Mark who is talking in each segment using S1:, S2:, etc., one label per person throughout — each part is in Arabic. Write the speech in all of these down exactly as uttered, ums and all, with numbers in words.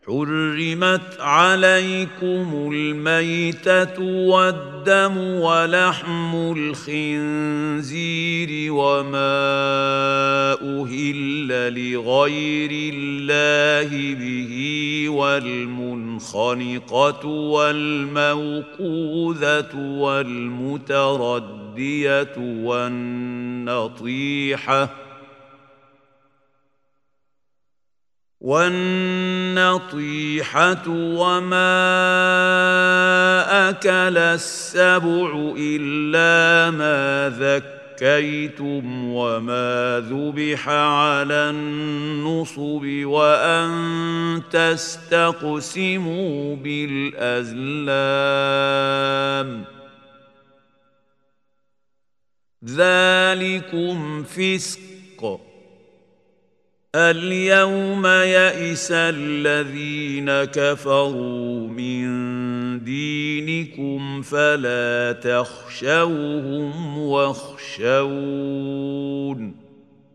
S1: حرمت عليكم الميتة والدم ولحم الخنزير وما أهل لغير الله به والمنخنقة والموقوذة والمتردية والنطيحة والنطيحة وما أكل السبع إلا ما ذكيتم وما ذبح على النصب وأن تستقسموا بالأزلام ذلكم فسق. اليوم يئس الذين كفروا من دينكم فلا تخشوهم واخشون.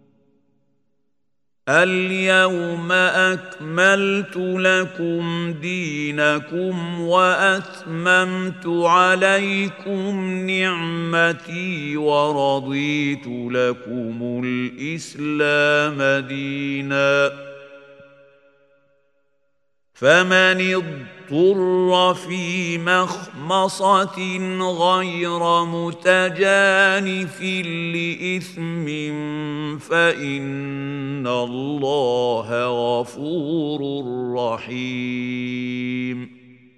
S1: اليوم أكملت لكم دينكم وأتممت عليكم نعمتي ورضيت لكم الإسلام دينا. فمن اضطر في مخمصة غير متجانف لإثم فإن الله غفور رحيم.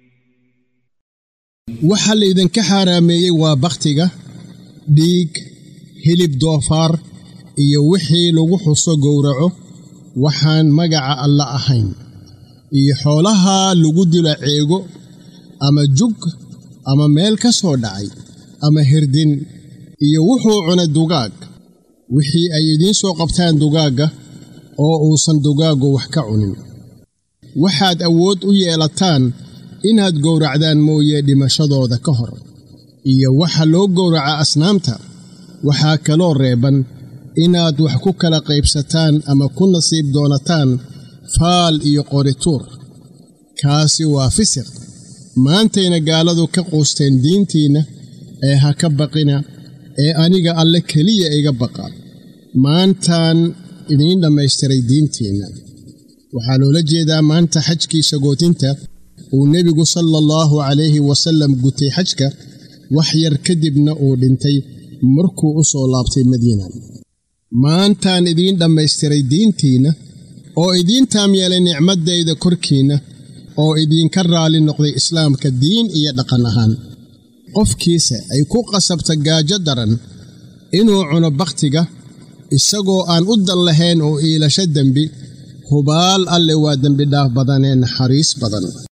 S2: waxa la idinka xaraameeyay waa bakhtiga, dhiig, hilib doofaar iyo wixii lagu xuso gowraco waxaan magaca alla ahayn, iyo xoolaha lagu dilo ceego ama jug ama meel ka soo dhacay ama hirdin iyo wuxuu cuna dugaag, wixii ay idin soo qabtaan dugaaga oo uusan dugaagu wax ka cunin. waxaad awood u yeelataan inaad gowracdaan mooye dhimashadooda ka hor, iyo waxa loo gowraca asnaamta waxaa kaloo reeban inaad wax ku kala qaybsataan ama ku nasiib doonataan faal iyo qorituur. kaasi waa fisiq. maantayna gaaladu ka quusteen diintiinna ee ha ka baqina ee aniga alle keliya iga baqa. maantaan idiin dhammaystiray diintiinna. waxaa loola jeedaa maanta xajkii sagootinta uu nebigu sala allahu calayhi wasallam gutay xajka wax yar kadibna uu dhintay markuu u soo laabtay madiina. maantaan idiin dhammaystiray diintiinna oo idiin taam yeelay nicmaddayda korkiinna oo idinka raali noqday islaamka diin iyo dhaqan ahaan. qofkiisa ay ku qasabta gaajo daran inuu cuno bakhtiga isagoo aan u dan lahayn oo iilasho dembi, hubaal alle waa dembi dhaaf badanee naxariis badan.